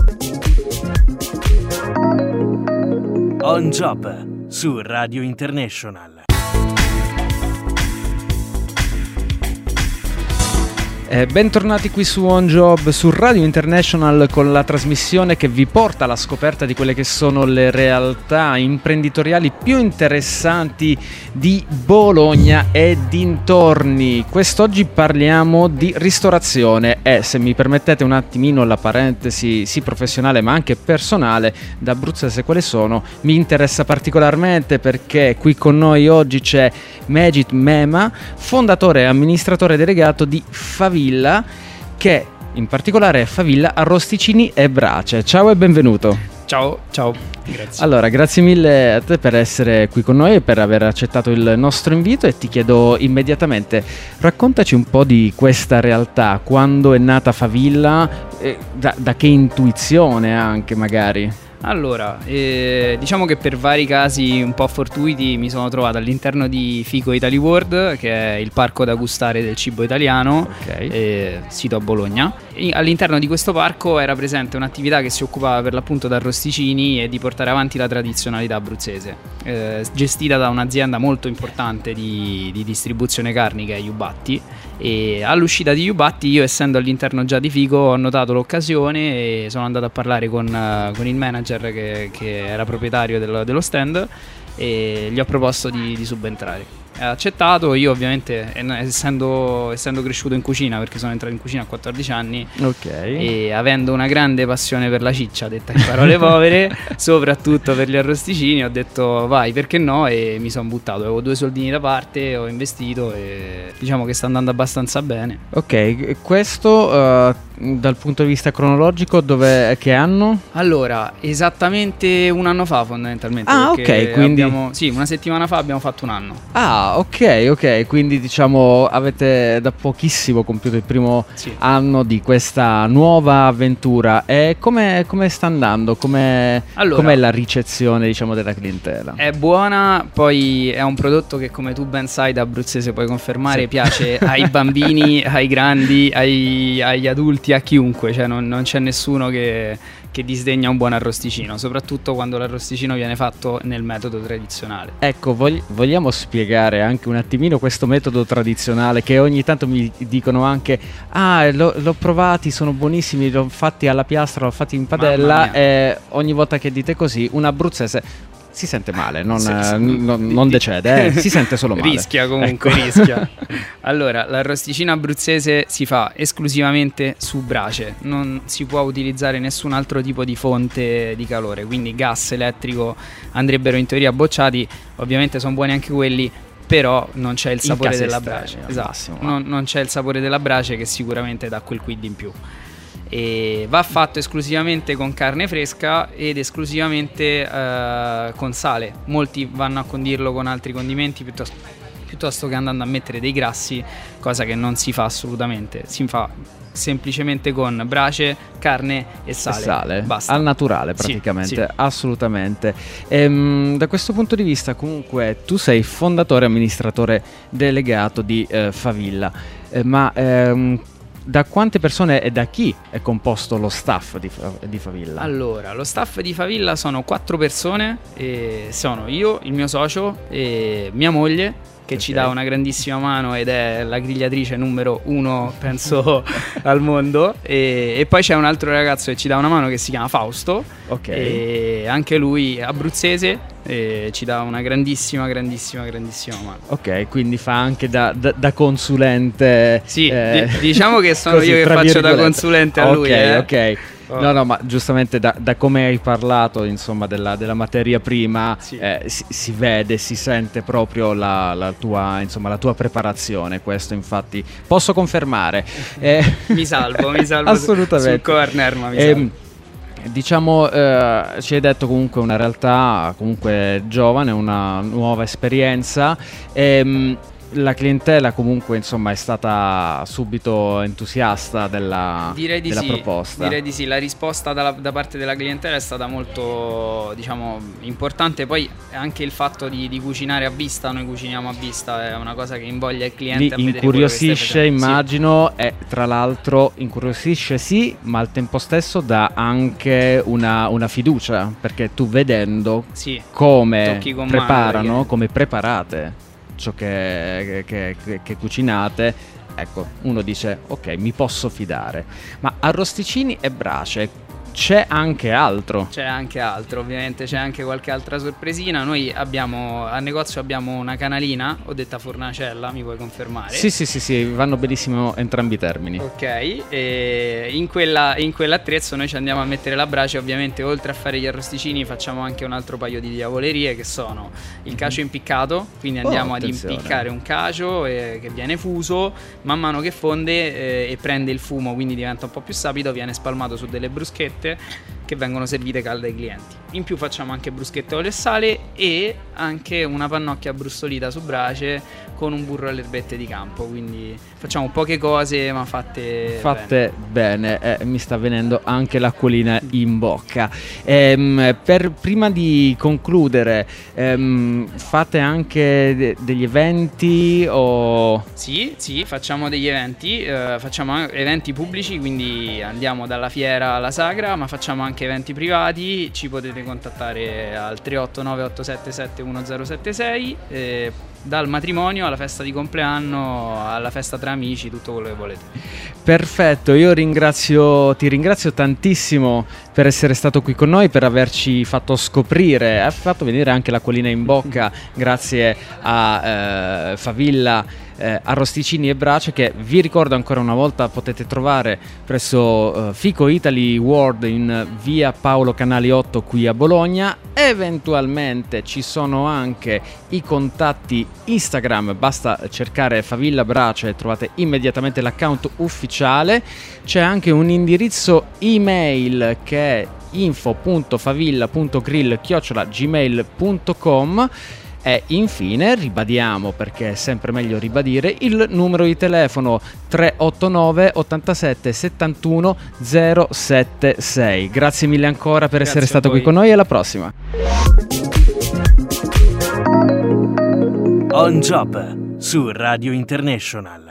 On Job su Radio International. Bentornati qui su On Job su Radio International con la trasmissione che vi porta alla scoperta di quelle che sono le realtà imprenditoriali più interessanti di Bologna e dintorni. Quest'oggi parliamo di ristorazione e, se mi permettete un attimino la parentesi sì professionale ma anche personale, da abruzzese quale sono, mi interessa particolarmente perché qui con noi oggi c'è Megit Mema, fondatore e amministratore delegato di Favilla, che in particolare è Favilla Arrosticini e Brace. Ciao e benvenuto. Ciao, grazie. Allora, grazie mille a te per essere qui con noi e per aver accettato il nostro invito, e ti chiedo immediatamente, raccontaci un po' di questa realtà, quando è nata Favilla, da che intuizione anche magari. Allora, diciamo che per vari casi un po' fortuiti mi sono trovato all'interno di Fico Italy World, che è il parco da gustare del cibo italiano, sito a Bologna. E all'interno di questo parco era presente un'attività che si occupava per l'appunto di arrosticini e di portare avanti la tradizionalità abruzzese, gestita da un'azienda molto importante di distribuzione carnica, Iubatti. E all'uscita di Iubatti, io essendo all'interno già di Fico, ho notato l'occasione e sono andato a parlare con il manager che era proprietario dello stand, e gli ho proposto di subentrare. Ha accettato. Io ovviamente, essendo cresciuto in cucina, perché sono entrato in cucina a 14 anni, e avendo una grande passione per la ciccia, detta in parole povere, soprattutto per gli arrosticini, ho detto vai, perché no, e mi sono buttato. Avevo 2 soldini da parte, ho investito e diciamo che sta andando abbastanza bene. Ok, questo dal punto di vista cronologico che anno? Allora, esattamente un anno fa fondamentalmente. Ah, ok, quindi una settimana fa abbiamo fatto un anno. Ah, ok, quindi diciamo avete da pochissimo compiuto il primo anno di questa nuova avventura. E come sta andando? Com'è la ricezione, diciamo, della clientela? È buona, poi è un prodotto che, come tu ben sai da abruzzese puoi confermare, piace ai bambini, ai grandi, agli adulti, a chiunque, cioè non c'è nessuno che disdegna un buon arrosticino, soprattutto quando l'arrosticino viene fatto nel metodo tradizionale. Ecco, vogliamo spiegare anche un attimino questo metodo tradizionale, che ogni tanto mi dicono anche l'ho provati, sono buonissimi, l'ho fatti alla piastra, l'ho fatti in padella, e ogni volta che dite così un abruzzese si sente male, non decede, si sente solo male. Rischia comunque, rischia. Allora, l'arrosticino abruzzese si fa esclusivamente su brace, non si può utilizzare nessun altro tipo di fonte di calore, quindi gas, elettrico andrebbero in teoria bocciati. Ovviamente sono buoni anche quelli, però non c'è il sapore della brace. Esatto, non c'è il sapore della brace, che sicuramente dà quel quid in più. E va fatto esclusivamente con carne fresca ed esclusivamente con sale. Molti vanno a condirlo con altri condimenti piuttosto che andando a mettere dei grassi, cosa che non si fa assolutamente. Si fa semplicemente con brace, carne e sale. Basta. Al naturale praticamente, sì. Assolutamente. Da questo punto di vista comunque tu sei fondatore e amministratore delegato di Favilla, ma da quante persone e da chi è composto lo staff di Favilla? Allora, lo staff di Favilla sono 4 persone, e sono io, il mio socio e mia moglie, che ci dà una grandissima mano ed è la grigliatrice numero 1 penso al mondo, e poi c'è un altro ragazzo che ci dà una mano che si chiama Fausto, e anche lui abruzzese, e ci dà una grandissima mano. Ok, quindi fa anche da consulente. Sì, diciamo che sono così, io che faccio da consulente a lui. Ok. No, ma giustamente da come hai parlato, insomma, della materia prima, si vede, si sente proprio la tua preparazione. Questo infatti posso confermare. Mi salvo assolutamente sul corner, ma mi salvo. Diciamo, ci hai detto comunque una realtà comunque giovane, una nuova esperienza. la clientela comunque insomma è stata subito entusiasta della proposta. Direi di sì, la risposta da parte della clientela è stata molto, diciamo, importante. Poi anche il fatto di cucinare a vista, noi cuciniamo a vista, è una cosa che invoglia il cliente a vedere incuriosisce, immagino, sì. E tra l'altro incuriosisce sì, ma al tempo stesso dà anche una fiducia, perché tu vedendo come preparano, come preparate ciò che cucinate, ecco, uno dice ok, mi posso fidare. Ma arrosticini e brace c'è anche altro? C'è anche altro, ovviamente c'è anche qualche altra sorpresina. Noi al negozio abbiamo una canalina, ho detta fornacella, mi puoi confermare? Sì, vanno benissimo entrambi i termini. Ok, e in quell'attrezzo noi ci andiamo a mettere la brace. Ovviamente oltre a fare gli arrosticini facciamo anche un altro paio di diavolerie, che sono il cacio impiccato, quindi andiamo ad impiccare un cacio che viene fuso, man mano che fonde e prende il fumo, quindi diventa un po' più sapido, viene spalmato su delle bruschette che vengono servite calde ai clienti. In più facciamo anche bruschette olio e sale e anche una pannocchia brustolita su brace con un burro alle erbette di campo, quindi facciamo poche cose ma fatte bene. Mi sta venendo anche l'acquolina in bocca. Prima di concludere, fate anche degli eventi o... Sì, facciamo degli eventi, facciamo eventi pubblici, quindi andiamo dalla fiera alla sagra, ma facciamo anche eventi privati. Ci potete contattare al 389 877 1076, dal matrimonio alla festa di compleanno alla festa tra amici, tutto quello che volete. Perfetto, io ti ringrazio tantissimo per essere stato qui con noi, per averci fatto scoprire, ha fatto venire anche l'acquolina in bocca grazie a Favilla Arrosticini e Brace, che vi ricordo ancora una volta potete trovare presso Fico Italy World in via Paolo Canali 8 qui a Bologna. Eventualmente ci sono anche i contatti Instagram, basta cercare Favilla Brace e trovate immediatamente l'account ufficiale. C'è anche un indirizzo email che è info.favilla.grill@gmail.com. E infine ribadiamo, perché è sempre meglio ribadire, il numero di telefono 389 87 71 076. Grazie mille ancora per essere stato qui con noi e alla prossima. On Job su Radio International.